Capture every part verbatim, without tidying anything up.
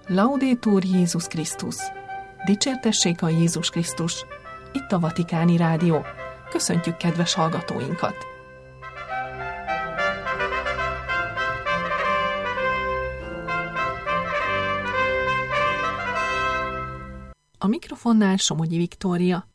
Laudetur Jézus Krisztus! Dicsértessék a Jézus Krisztus! Itt a Vatikáni Rádió. Köszöntjük kedves hallgatóinkat! A mikrofonnál Somogyi Viktória.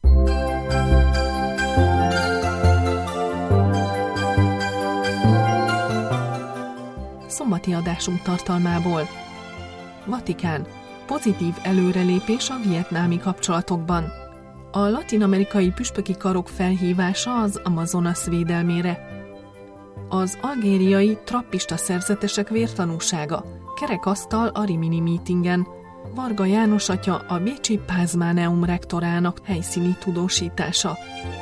Szombati adásunk tartalmából. Vatikán. Pozitív előrelépés a vietnámi kapcsolatokban. A latin-amerikai püspöki karok felhívása az Amazonas védelmére. Az algériai trappista szerzetesek vértanúsága. Kerekasztal a Rimini mítingen. Varga János atya a bécsi Pázmáneum rektorának helyszíni tudósítása.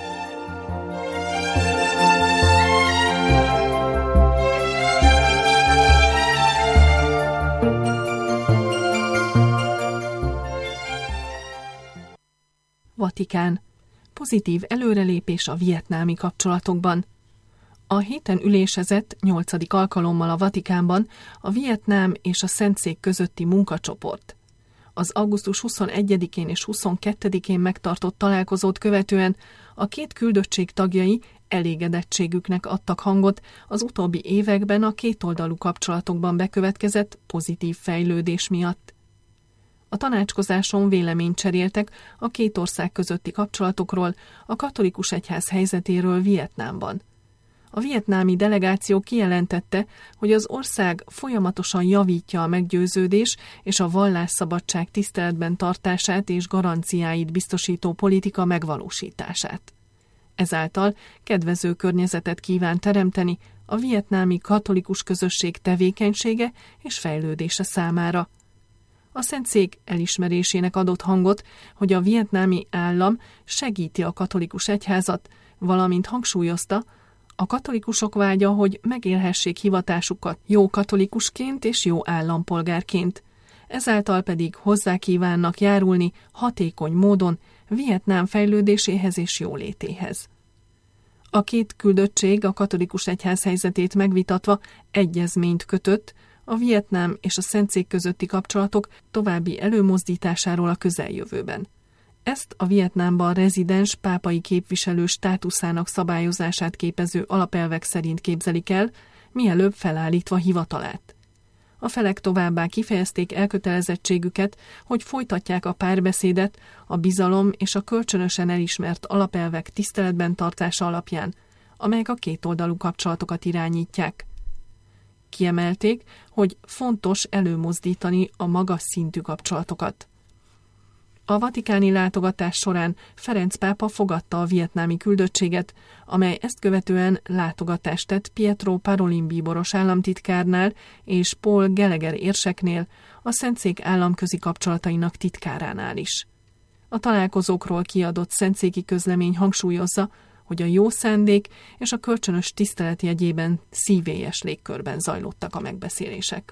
Vatikán. Pozitív előrelépés a vietnámi kapcsolatokban. A héten ülésezett nyolcadik alkalommal a Vatikánban a Vietnám és a Szentszék közötti munkacsoport. Az augusztus huszonegyedikén és huszonkettedikén megtartott találkozót követően a két küldöttség tagjai elégedettségüknek adtak hangot az utóbbi években a kétoldalú kapcsolatokban bekövetkezett pozitív fejlődés miatt. A tanácskozáson véleményt cseréltek a két ország közötti kapcsolatokról, a katolikus egyház helyzetéről Vietnámban. A vietnámi delegáció kijelentette, hogy az ország folyamatosan javítja a meggyőződés és a vallásszabadság tiszteletben tartását és garanciáit biztosító politika megvalósítását. Ezáltal kedvező környezetet kíván teremteni a vietnámi katolikus közösség tevékenysége és fejlődése számára. A Szentszék elismerésének adott hangot, hogy a vietnámi állam segíti a katolikus egyházat, valamint hangsúlyozta, a katolikusok vágya, hogy megélhessék hivatásukat jó katolikusként és jó állampolgárként. Ezáltal pedig hozzá kívánnak járulni hatékony módon Vietnám fejlődéséhez és jólétéhez. A két küldöttség a katolikus egyház helyzetét megvitatva egyezményt kötött a Vietnám és a Szentszék közötti kapcsolatok további előmozdításáról a közeljövőben. Ezt a Vietnámban rezidens pápai képviselő státuszának szabályozását képező alapelvek szerint képzelik el, mielőbb felállítva hivatalát. A felek továbbá kifejezték elkötelezettségüket, hogy folytatják a párbeszédet a bizalom és a kölcsönösen elismert alapelvek tiszteletben tartása alapján, amelyek a kétoldalú kapcsolatokat irányítják. Kiemelték, hogy fontos előmozdítani a magas szintű kapcsolatokat. A vatikáni látogatás során Ferenc pápa fogadta a vietnámi küldöttséget, amely ezt követően látogatást tett Pietro Parolin bíboros államtitkárnál és Paul Gallagher érseknél, a Szentszék államközi kapcsolatainak titkáránál is. A találkozókról kiadott szentszéki közlemény hangsúlyozza, hogy a jó szándék és a kölcsönös tisztelet jegyében szívélyes légkörben zajlottak a megbeszélések.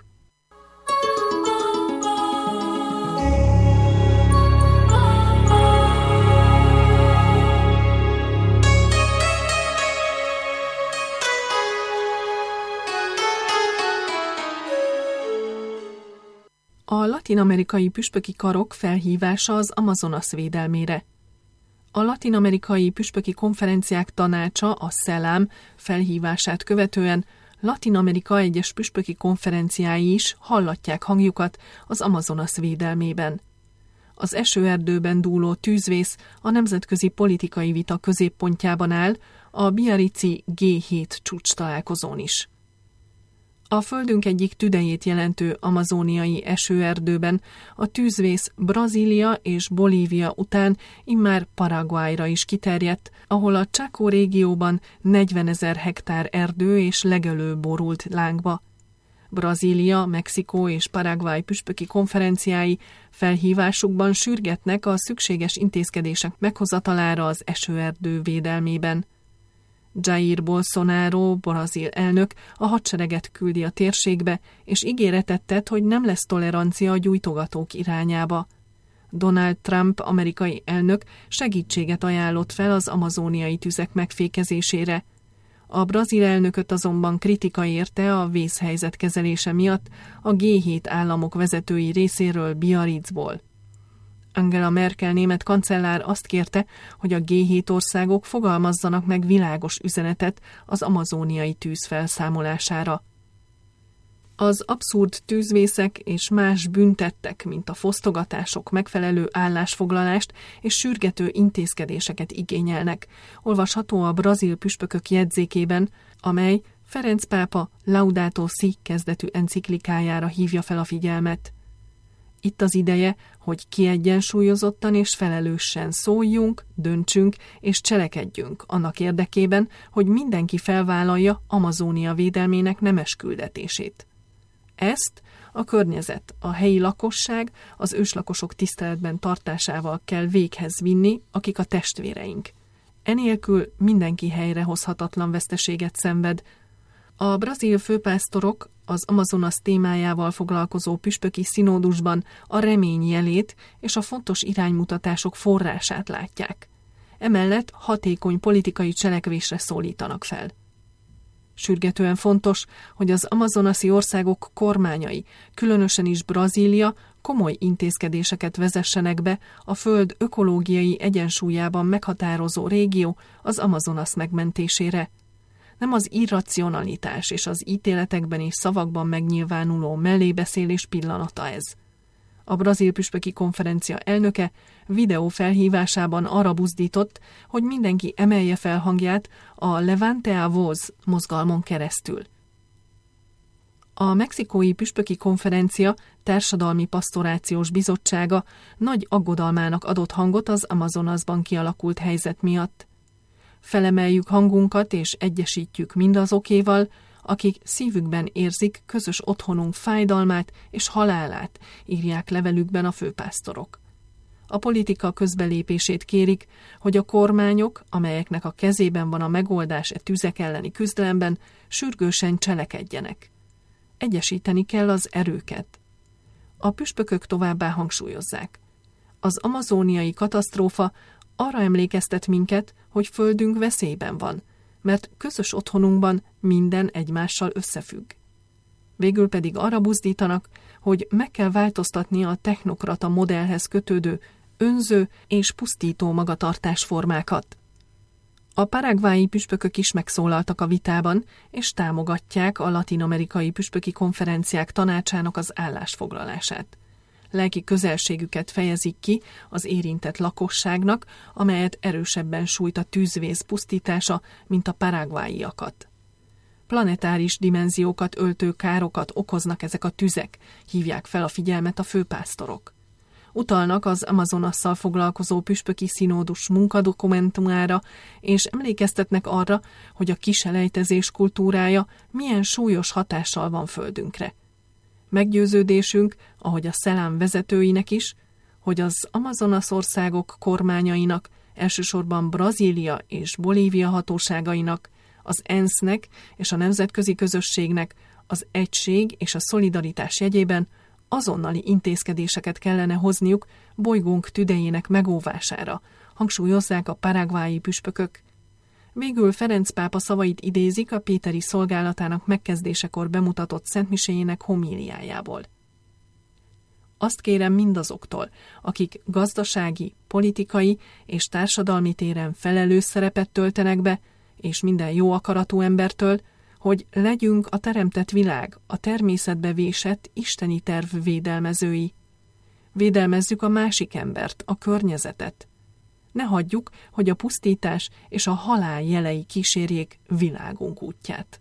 A latin-amerikai püspöki karok felhívása az Amazonas védelmére. A latin-amerikai püspöki konferenciák tanácsa, a SELAM felhívását követően Latin-Amerika egyes püspöki konferenciái is hallatják hangjukat az Amazonas védelmében. Az esőerdőben dúló tűzvész a nemzetközi politikai vita középpontjában áll a Biarritzi gé hét csúcs találkozón is. A földünk egyik tüdejét jelentő amazóniai esőerdőben a tűzvész Brazília és Bolívia után immár Paraguayra is kiterjedt, ahol a Chaco régióban negyvenezer hektár erdő és legelő borult lángba. Brazília, Mexikó és Paraguay püspöki konferenciái felhívásukban sürgetnek a szükséges intézkedések meghozatalára az esőerdő védelmében. Jair Bolsonaro, brazil elnök a hadsereget küldi a térségbe, és ígéretet tett, hogy nem lesz tolerancia a gyújtogatók irányába. Donald Trump amerikai elnök segítséget ajánlott fel az amazóniai tüzek megfékezésére. A brazil elnököt azonban kritika érte a vészhelyzet kezelése miatt a gé hét államok vezetői részéről Biarritzból. Angela Merkel német kancellár azt kérte, hogy a gé hét országok fogalmazzanak meg világos üzenetet az amazóniai tűz felszámolására. Az abszurd tűzvészek és más büntettek, mint a fosztogatások megfelelő állásfoglalást és sürgető intézkedéseket igényelnek, olvasható a brazil püspökök jegyzékében, amely Ferenc pápa Laudato Si kezdetű enciklikájára hívja fel a figyelmet. Itt az ideje, hogy kiegyensúlyozottan és felelősen szóljunk, döntsünk és cselekedjünk annak érdekében, hogy mindenki felvállalja Amazónia védelmének nemes küldetését. Ezt a környezet, a helyi lakosság, az őslakosok tiszteletben tartásával kell véghez vinni, akik a testvéreink. Enélkül mindenki helyrehozhatatlan veszteséget szenved. A brazil főpásztorok az Amazonas témájával foglalkozó püspöki színódusban a remény jelét és a fontos iránymutatások forrását látják. Emellett hatékony politikai cselekvésre szólítanak fel. Sürgetően fontos, hogy az amazonasi országok kormányai, különösen is Brazília, komoly intézkedéseket vezessenek be a föld ökológiai egyensúlyában meghatározó régió, az Amazonas megmentésére. Nem az irracionalitás és az ítéletekben és szavakban megnyilvánuló mellébeszélés pillanata ez. A brazil püspöki konferencia elnöke videó felhívásában arra buzdított, hogy mindenki emelje fel hangját a Levante a Voz mozgalmon keresztül. A mexikói püspöki konferencia társadalmi pasztorációs bizottsága nagy aggodalmának adott hangot az Amazonasban kialakult helyzet miatt. Felemeljük hangunkat és egyesítjük mindazokéval, akik szívükben érzik közös otthonunk fájdalmát és halálát, írják levelükben a főpásztorok. A politika közbelépését kérik, hogy a kormányok, amelyeknek a kezében van a megoldás e tüzek elleni küzdelemben, sürgősen cselekedjenek. Egyesíteni kell az erőket. A püspökök továbbá hangsúlyozzák. Az amazóniai katasztrófa arra emlékeztet minket, hogy földünk veszélyben van, mert közös otthonunkban minden egymással összefügg. Végül pedig arra buzdítanak, hogy meg kell változtatni a technokrata modellhez kötődő, önző és pusztító magatartásformákat. A paraguayi püspökök is megszólaltak a vitában, és támogatják a latin-amerikai püspöki konferenciák tanácsának az állásfoglalását. Lelki közelségüket fejezik ki az érintett lakosságnak, amelyet erősebben sújt a tűzvész pusztítása, mint a paraguayiakat. Planetáris dimenziókat öltő károkat okoznak ezek a tüzek, hívják fel a figyelmet a főpásztorok. Utalnak az Amazonasszal foglalkozó püspöki színódus munkadokumentumára, és emlékeztetnek arra, hogy a kiselejtezés kultúrája milyen súlyos hatással van földünkre. Meggyőződésünk, ahogy a szelám vezetőinek is, hogy az Amazonas országok kormányainak, elsősorban Brazília és Bolívia hatóságainak, az ENSZ-nek és a nemzetközi közösségnek az egység és a szolidaritás jegyében azonnali intézkedéseket kellene hozniuk bolygónk tüdejének megóvására, hangsúlyozzák a paraguayi püspökök. Végül Ferenc pápa szavait idézik a péteri szolgálatának megkezdésekor bemutatott szentmiséjének homíliájából. Azt kérem mindazoktól, akik gazdasági, politikai és társadalmi téren felelős szerepet töltenek be, és minden jó akaratú embertől, hogy legyünk a teremtett világ, a természetbe vésett isteni terv védelmezői. Védelmezzük a másik embert, a környezetet. Ne hagyjuk, hogy a pusztítás és a halál jelei kísérjék világunk útját.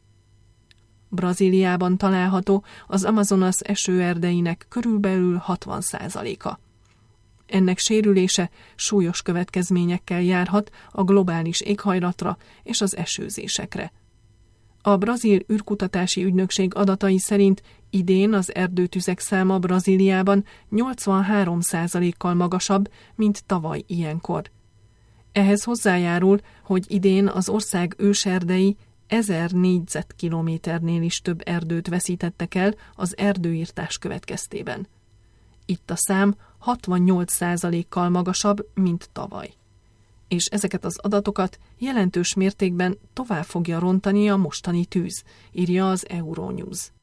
Brazíliában található az Amazonas esőerdeinek körülbelül hatvan százaléka. Ennek sérülése súlyos következményekkel járhat a globális éghajlatra és az esőzésekre. A brazil űrkutatási ügynökség adatai szerint idén az erdőtüzek száma Brazíliában nyolcvanhárom százalékkal magasabb, mint tavaly ilyenkor. Ehhez hozzájárul, hogy idén az ország őserdei ezer négyzetkilométernél is több erdőt veszítettek el az erdőirtás következtében. Itt a szám hatvannyolc százalékkal magasabb, mint tavaly. és ezeket az adatokat jelentős mértékben tovább fogja rontani a mostani tűz, írja az Euronews.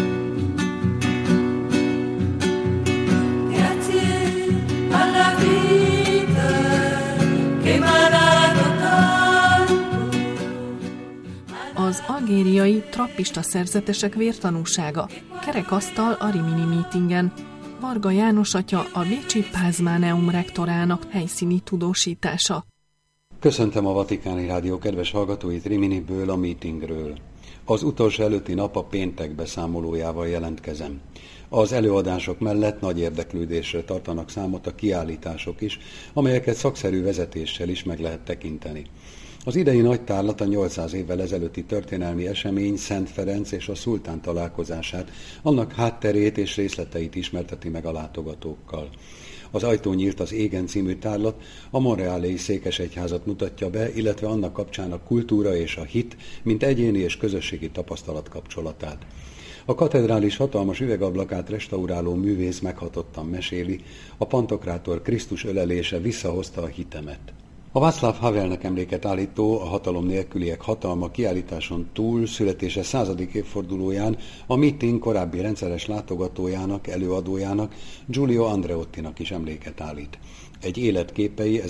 Az algériai trappista szerzetesek vértanúsága, kerekasztal a Rimini mítingen. Varga János atya a bécsi Pázmáneum rektorának helyszíni tudósítása. Köszöntöm a Vatikáni Rádió kedves hallgatóit Riminiből, a mítingről. Az utolsó előtti nap a péntek beszámolójával jelentkezem. Az előadások mellett nagy érdeklődésre tartanak számot a kiállítások is, amelyeket szakszerű vezetéssel is meg lehet tekinteni. Az idei nagy tárlat a nyolcszáz évvel ezelőtti történelmi esemény, Szent Ferenc és a szultán találkozását, annak hátterét és részleteit ismerteti meg a látogatókkal. Az Ajtó nyílt az égen című tárlat a Montréali székesegyházat mutatja be, illetve annak kapcsán a kultúra és a hit, mint egyéni és közösségi tapasztalat kapcsolatát. A katedrális hatalmas üvegablakát restauráló művész meghatottan meséli, a Pantokrátor Krisztus ölelése visszahozta a hitemet. A Václav Havelnek emléket állító, a hatalom nélküliek hatalma kiállításon túl születése századik évfordulóján a meeting korábbi rendszeres látogatójának, előadójának, Giulio Andreottinak is emléket állít. Egy életképei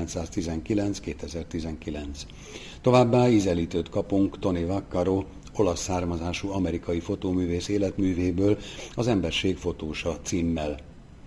ezerkilencszáztizenkilenc-kétezer-tizenkilenc. Továbbá ízelítőt kapunk Tony Vaccaro, olasz származású amerikai fotóművész életművéből, az Emberség fotósa címmel.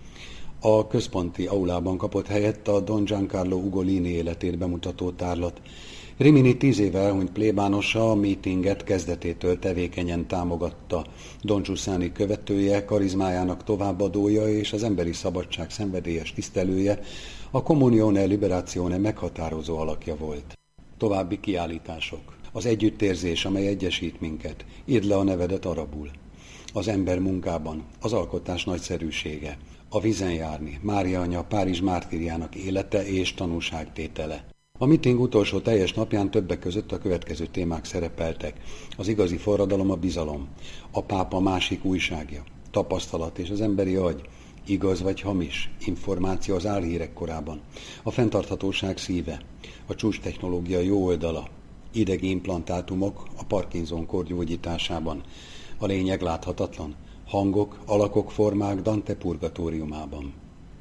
A központi aulában kapott helyet a Don Giancarlo Ugolini életét bemutató tárlat. Rimini tíz éve elhunyt plébánosa a mítinget kezdetétől tevékenyen támogatta. Don Giussani követője, karizmájának továbbadója és az emberi szabadság szenvedélyes tisztelője, a Comunione Liberazione meghatározó alakja volt. További kiállítások. Az együttérzés, amely egyesít minket. Írd le a nevedet arabul. Az ember munkában, az alkotás nagyszerűsége. A vízen járni, Mária anya Párizs mártírjának élete és tanúságtétele. A miting utolsó teljes napján többek között a következő témák szerepeltek. Az igazi forradalom a bizalom, a pápa másik újságja, tapasztalat és az emberi agy, igaz vagy hamis, információ az álhírek korában, a fenntarthatóság szíve, a csúcstechnológia jó oldala, idegi implantátumok a Parkinson-kór gyógyításában, a lényeg láthatatlan, hangok, alakok, formák Dante purgatóriumában.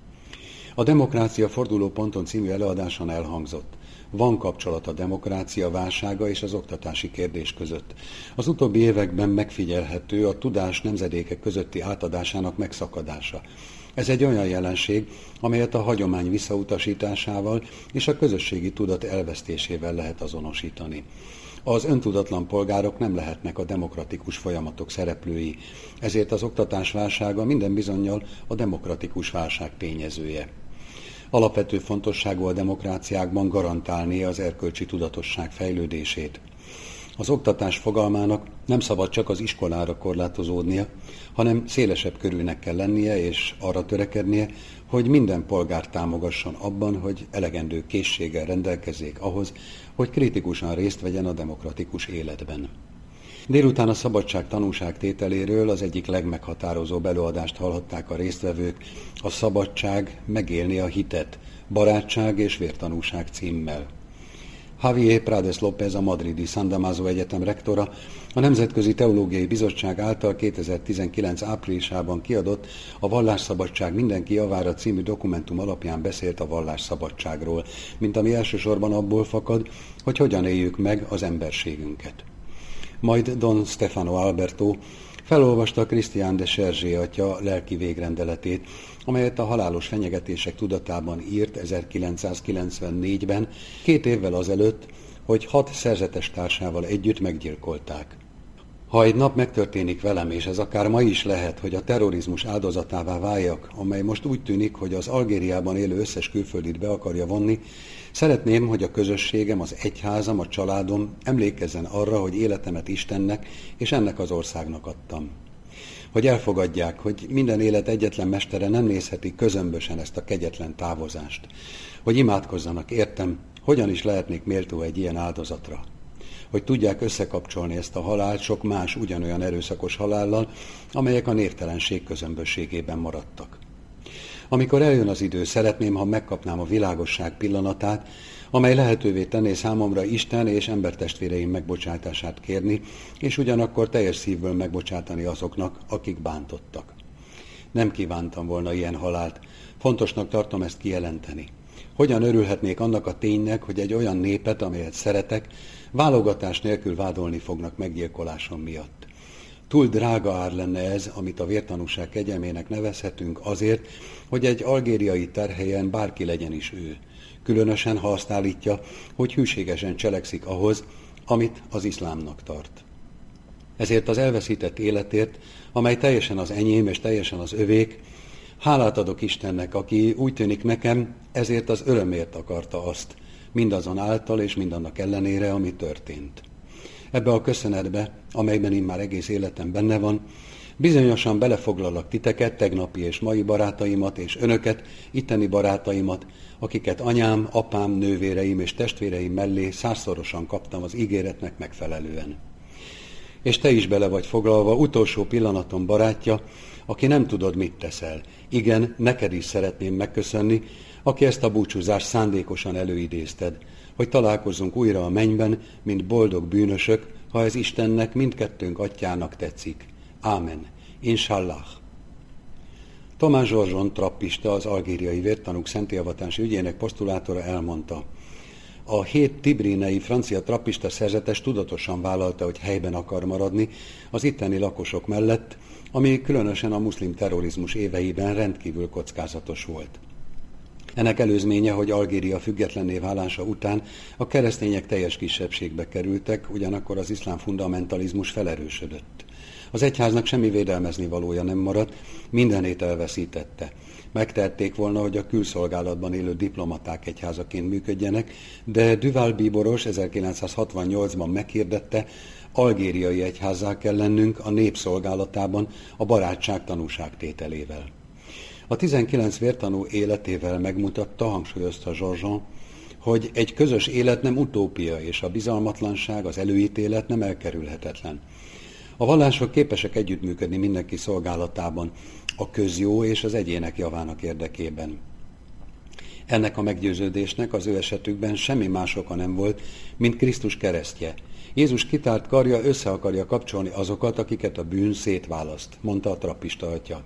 A Demokrácia fordulóponton című előadáson elhangzott. Van kapcsolat a demokrácia válsága és az oktatási kérdés között. Az utóbbi években megfigyelhető a tudás nemzedékek közötti átadásának megszakadása. Ez egy olyan jelenség, amelyet a hagyomány visszautasításával és a közösségi tudat elvesztésével lehet azonosítani. Az öntudatlan polgárok nem lehetnek a demokratikus folyamatok szereplői, ezért az oktatás válsága minden bizonnyal a demokratikus válság tényezője. Alapvető fontosságú a demokráciákban garantálni az erkölcsi tudatosság fejlődését. Az oktatás fogalmának nem szabad csak az iskolára korlátozódnia, hanem szélesebb körűnek kell lennie és arra törekednie, hogy minden polgár támogasson abban, hogy elegendő készséggel rendelkezzék ahhoz, hogy kritikusan részt vegyen a demokratikus életben. Délután a szabadság tanúságtételéről az egyik legmeghatározóbb előadást hallhatták a résztvevők, a Szabadság megélni a hitet, barátság és vértanúság címmel. Javier Prades López, a madridi San Damaso Egyetem rektora, a Nemzetközi Teológiai Bizottság által kétezer-tizenkilenc áprilisában kiadott a Vallásszabadság mindenki javára című dokumentum alapján beszélt a vallásszabadságról, mint ami elsősorban abból fakad, hogy hogyan éljük meg az emberségünket. Majd Don Stefano Alberto felolvasta Christian de Sergé atya lelki végrendeletét, amelyet a halálos fenyegetések tudatában írt ezerkilencszázkilencvennégyben, két évvel azelőtt, hogy hat szerzetes társával együtt meggyilkolták. Ha egy nap megtörténik velem, és ez akár ma is lehet, hogy a terrorizmus áldozatává váljak, amely most úgy tűnik, hogy az Algériában élő összes külföldit be akarja vonni, szeretném, hogy a közösségem, az egyházam, a családom emlékezzen arra, hogy életemet Istennek és ennek az országnak adtam. Hogy elfogadják, hogy minden élet egyetlen mestere nem nézheti közömbösen ezt a kegyetlen távozást. Hogy imádkozzanak, értem, hogyan is lehetnék méltó egy ilyen áldozatra. Hogy tudják összekapcsolni ezt a halált sok más ugyanolyan erőszakos halállal, amelyek a névtelenség közömbösségében maradtak. Amikor eljön az idő, szeretném, ha megkapnám a világosság pillanatát, amely lehetővé tenné számomra Isten és embertestvéreim megbocsátását kérni, és ugyanakkor teljes szívből megbocsátani azoknak, akik bántottak. Nem kívántam volna ilyen halált, fontosnak tartom ezt kijelenteni. Hogyan örülhetnék annak a ténynek, hogy egy olyan népet, amelyet szeretek, válogatás nélkül vádolni fognak meggyilkolásom miatt. Túl drága ár lenne ez, amit a vértanúság kegyelmének nevezhetünk azért, hogy egy algériai terhelyen bárki legyen is ő. Különösen, ha azt állítja, hogy hűségesen cselekszik ahhoz, amit az iszlámnak tart. Ezért az elveszített életért, amely teljesen az enyém és teljesen az övék, hálát adok Istennek, aki úgy tűnik nekem, ezért az örömért akarta azt, mindazonáltal és mindannak ellenére, ami történt. Ebbe a köszönetbe, amelyben immár egész életem benne van, bizonyosan belefoglalak titeket, tegnapi és mai barátaimat, és önöket, itteni barátaimat, akiket anyám, apám, nővéreim és testvéreim mellé százszorosan kaptam az ígéretnek megfelelően. És te is bele vagy foglalva, utolsó pillanaton barátja, aki nem tudod, mit teszel. Igen, neked is szeretném megköszönni, aki ezt a búcsúzást szándékosan előidézted, hogy találkozzunk újra a mennyben, mint boldog bűnösök, ha ez Istennek, mindkettőnk atyának tetszik. Ámen. Inshallah. Tomás Zsorzson trappista, az algériai vértanúk szentélvatási ügyének posztulátora elmondta: a hét tibrinei francia trappista szerzetes tudatosan vállalta, hogy helyben akar maradni az itteni lakosok mellett, ami különösen a muszlim terrorizmus éveiben rendkívül kockázatos volt. Ennek előzménye, hogy Algéria függetlenné válása után a keresztények teljes kisebbségbe kerültek, ugyanakkor az iszlám fundamentalizmus felerősödött. Az egyháznak semmi védelmezni valója nem maradt, mindenét elveszítette. Megtehették volna, hogy a külszolgálatban élő diplomaták egyházaként működjenek, de Duval bíboros ezerkilencszázhatvannyolcban meghirdette, algériai egyházzá kell lennünk a nép szolgálatában a barátság tanúságtételével. A tizenkilenc vértanú életével megmutatta, hangsúlyozta Zsorzson, hogy egy közös élet nem utópia, és a bizalmatlanság, az előítélet nem elkerülhetetlen. A vallások képesek együttműködni mindenki szolgálatában, a közjó és az egyének javának érdekében. Ennek a meggyőződésnek az ő esetükben semmi más oka nem volt, mint Krisztus keresztje. Jézus kitárt karja össze akarja kapcsolni azokat, akiket a bűn szétválaszt, mondta a trappista atya.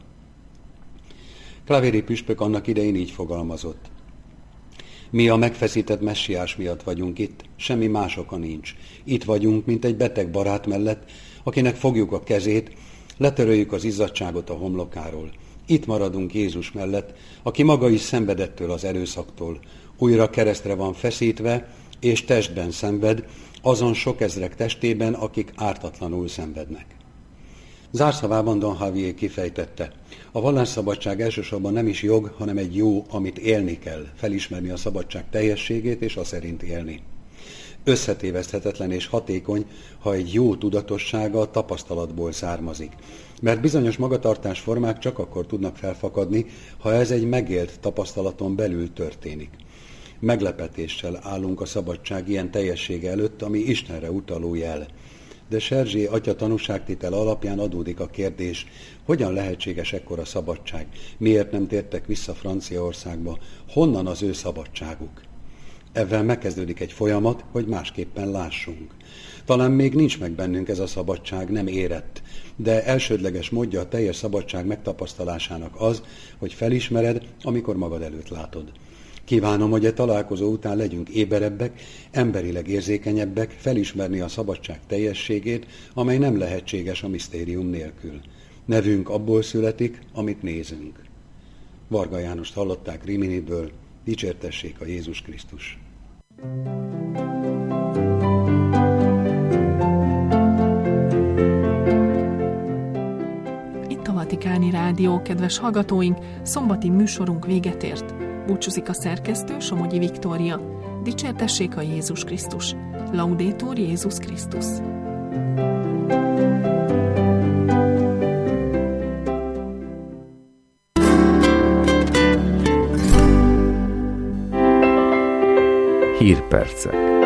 Klavéri püspök annak idején így fogalmazott: mi a megfeszített messiás miatt vagyunk itt, semmi más oka nincs. Itt vagyunk, mint egy beteg barát mellett, akinek fogjuk a kezét, letöröljük az izzadságot a homlokáról. Itt maradunk Jézus mellett, aki maga is szenvedettől az erőszaktól, újra keresztre van feszítve, és testben szenved, azon sok ezrek testében, akik ártatlanul szenvednek. Zárszavában Don Javier kifejtette: a vallásszabadság elsősorban nem is jog, hanem egy jó, amit élni kell, felismerni a szabadság teljességét és a szerint élni. Összetéveszthetetlen és hatékony, ha egy jó tudatossága a tapasztalatból származik, mert bizonyos magatartásformák csak akkor tudnak felfakadni, ha ez egy megélt tapasztalaton belül történik. Meglepetéssel állunk a szabadság ilyen teljessége előtt, ami Istenre utaló jel. De Sergé atya tanúságtétel alapján adódik a kérdés, hogyan lehetséges ekkora szabadság, miért nem tértek vissza Franciaországba, honnan az ő szabadságuk. Ezzel megkezdődik egy folyamat, hogy másképpen lássunk. Talán még nincs meg bennünk ez a szabadság, nem érett, de elsődleges módja a teljes szabadság megtapasztalásának az, hogy felismered, amikor magad előtt látod. Kívánom, hogy e találkozó után legyünk éberebbek, emberileg érzékenyebbek, felismerni a szabadság teljességét, amely nem lehetséges a misztérium nélkül. Nevünk abból születik, amit nézünk. Varga Jánost hallották Riminiből, dicsértessék a Jézus Krisztus. Itt a Vatikáni Rádió, kedves hallgatóink, szombati műsorunk véget ért. Búcsúzik a szerkesztő, Somogyi Viktória. Dicsértessék a Jézus Krisztus. Laudetur Jézus Krisztus. Hírpercek.